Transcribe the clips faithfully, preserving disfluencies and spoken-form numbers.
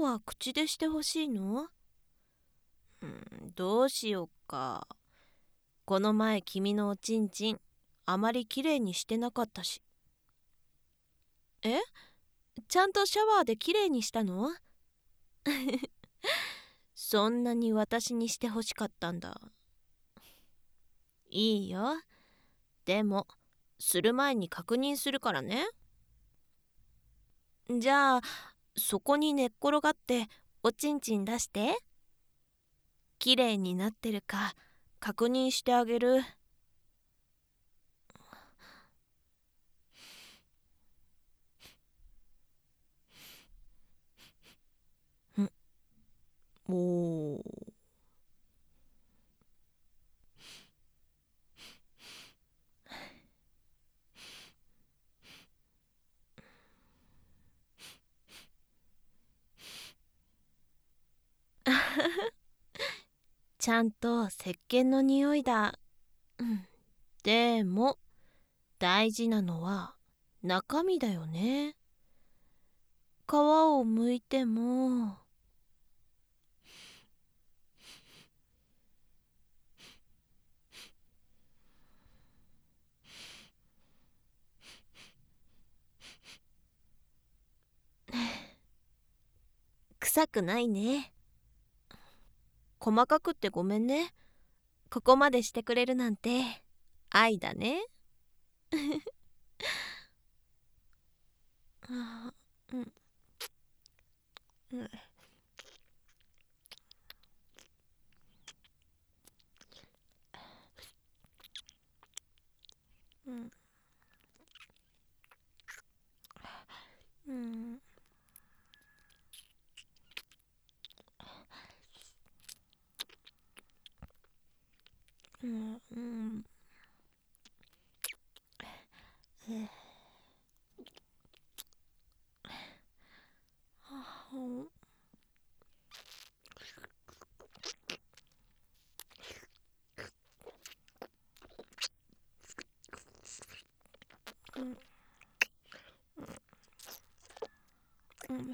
は口でしてほしいの？うん、どうしよっか。この前君のおちんちんあまりきれいにしてなかったし。え？ちゃんとシャワーできれいにしたの？そんなに私にしてほしかったんだ。いいよ。でもする前に確認するからね。じゃあそこに寝っ転がっておちんちん出して。きれいになってるか確認してあげる。んおーちゃんと石鹸の匂いだ。うん、でも大事なのは中身だよね。皮を剥いても臭くないね。細かくってごめんね。ここまでしてくれるなんて愛だね。あーうんうんうんうんうんうんうんうん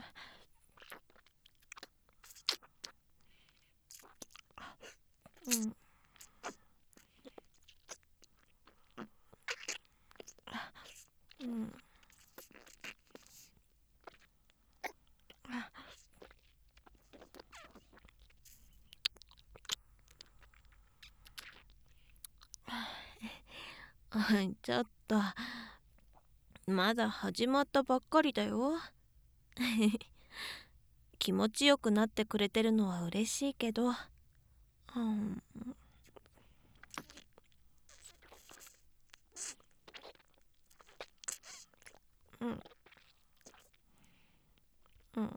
うんうんちょっとまだ始まったばっかりだよ。気持ちよくなってくれてるのは嬉しいけど、うん、うんうん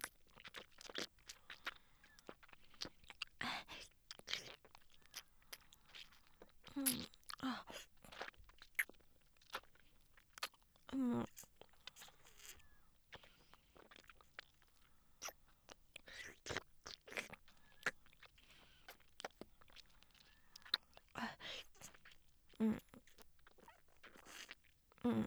うんあうんうんうん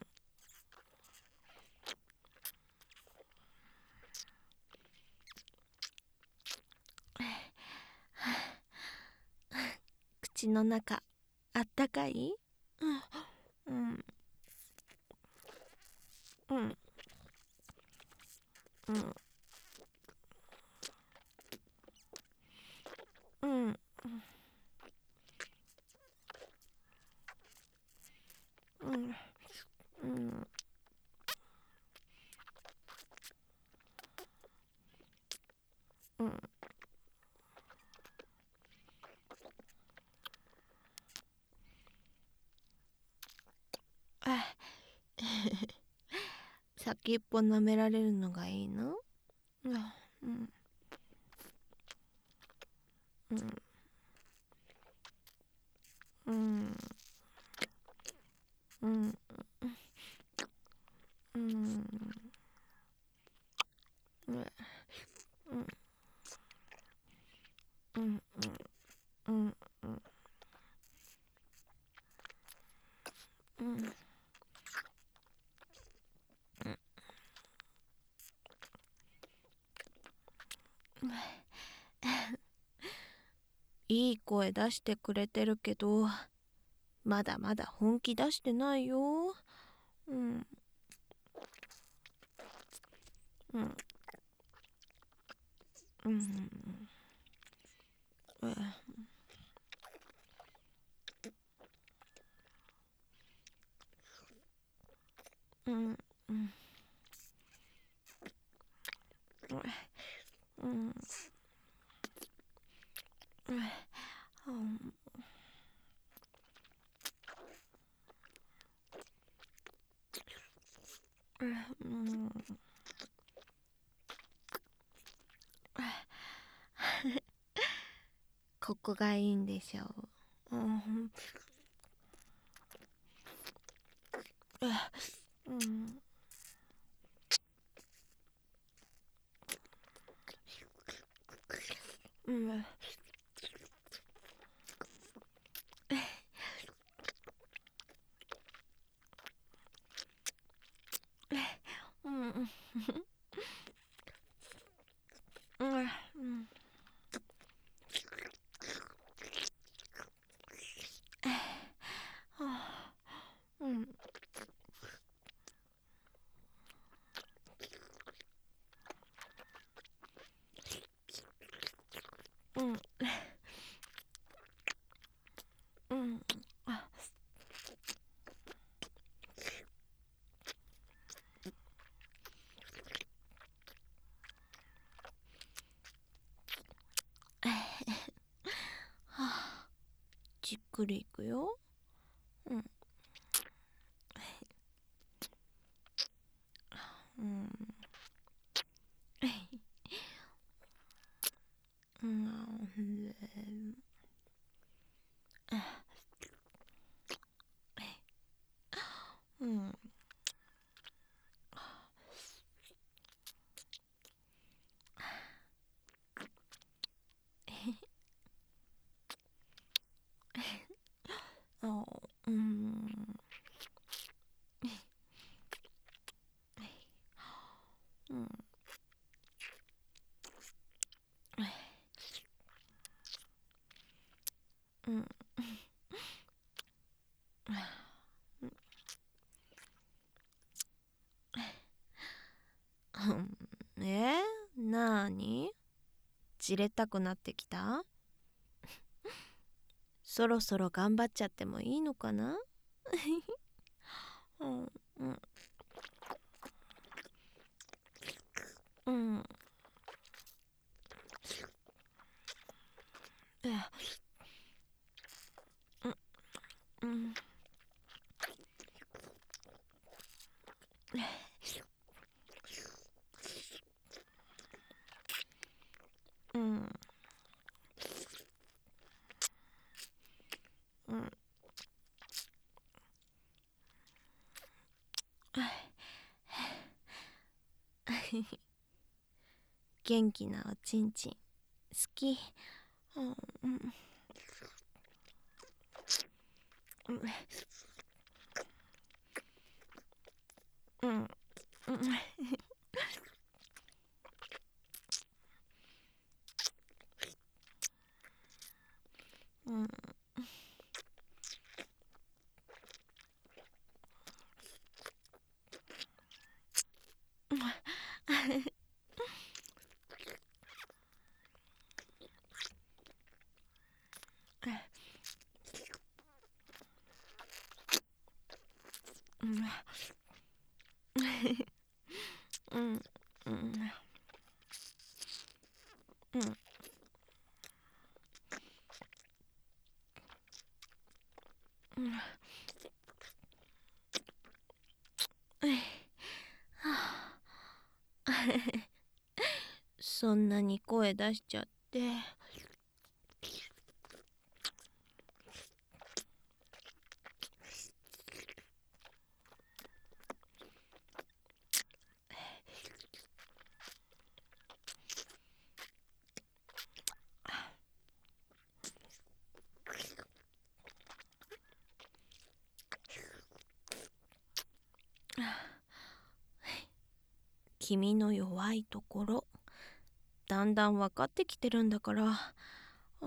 口の中あったかい？うんうんうんうんうんうんうんあ先っぽ舐められるのがいいの？うんうんうんうんうんうんうんうんうんうんいい声出してくれてるけど、まだまだ本気出してないよ。うん。うん。うん。うん。うん。うん。うん。うん。うん。ここがいいんでしょう。うん。うん。うん。うん。うん。うん。うん。うん。じっくりいくよ。うん。うん。うん。うん。あ、うん。うん。うん。えー、なーに？じれったくなってきた？そろそろ頑張っちゃってもいいのかな？うん。うん。うん。うん。うん。うん。元気なおちんちん好き。うん。うん。うん。うん。うん。うん。うん。うん。うん。そんなに声出しちゃって。君の弱いところだんだん分かってきてるんだから。うん、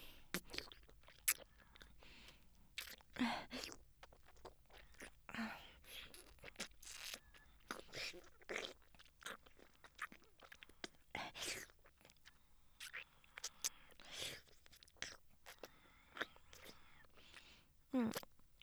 うん、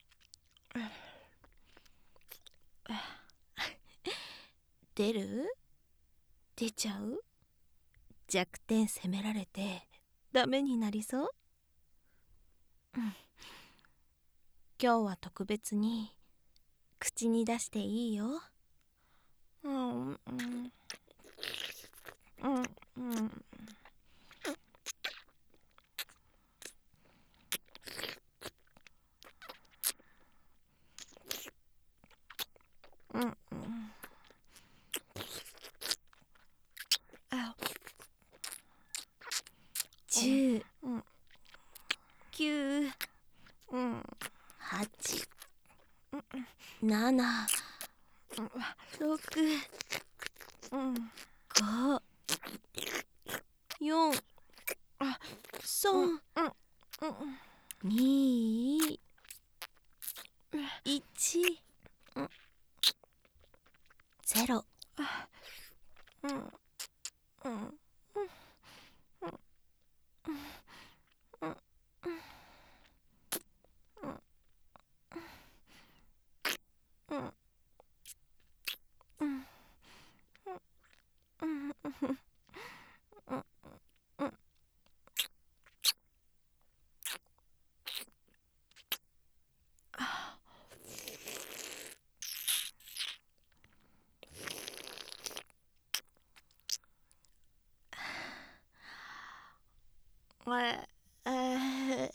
出る？出ちゃう？弱点責められてダメになりそう？うん、今日は特別に口に出していいよ。うんうんうんうんうんうん。あ、じゅう、きゅう、はち、なな、ろく、ご、よん、さん、に、いち、ゼロ。ええ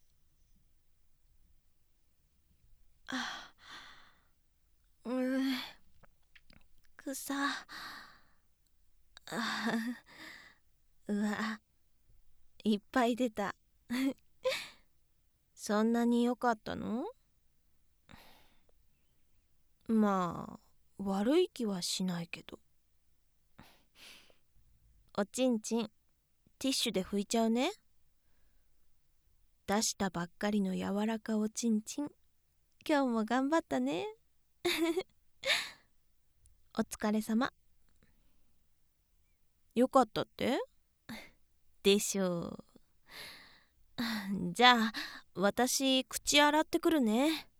あ、うん、草。あ、うわ、いっぱい出た。そんなに良かったの？まあ悪い気はしないけど。おちんちん、ティッシュで拭いちゃうね。出したばっかりの柔らかおちんちん、今日も頑張ったね。お疲れ様。よかったって？でしょう。じゃあ私口洗ってくるね。